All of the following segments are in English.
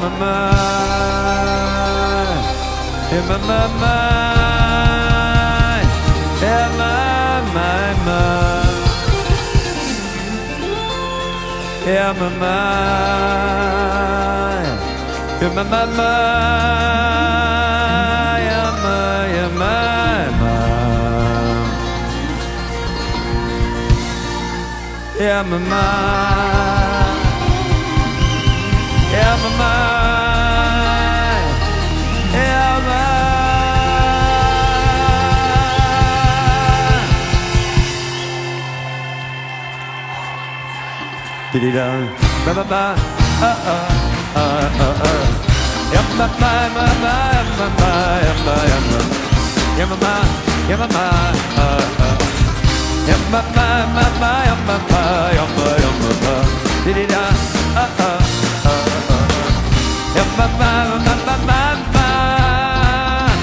my mind, in my mind, in my mind, in my mind, in my mind, in my mind, in my mind. Yeah, my mind, yeah, my mind. Did-da, ba-ba-ba, yeah, my mind, my mind, my mind, yeah, my mind, yeah, my mind, yeah, my mind, my mind, my mind, did-da, yeah, my mind, my mind, my mind.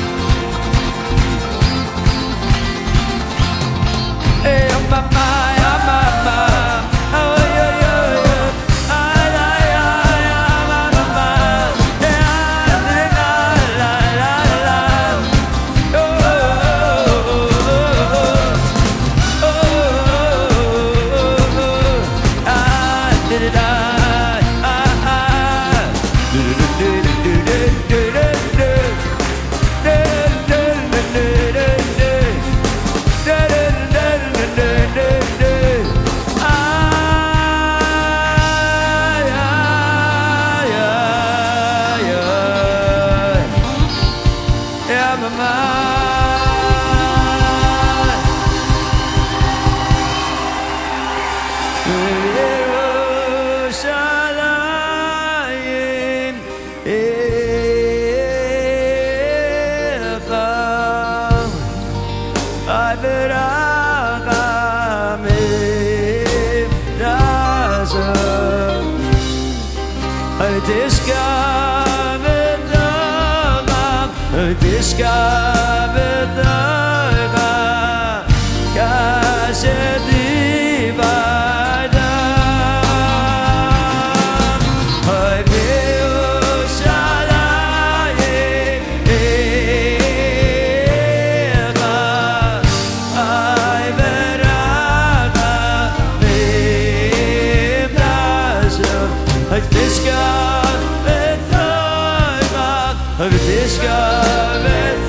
Yeah, my mind, my mind. Oh yeah, yeah, yeah. My mind. Yeah, la la la. Oh, did it die? Discovered the Kashe Divida. I will Shalayim Eva. I verada Mimdashem. I discovered the discovered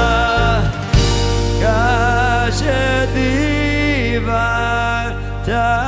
Kashe Divida.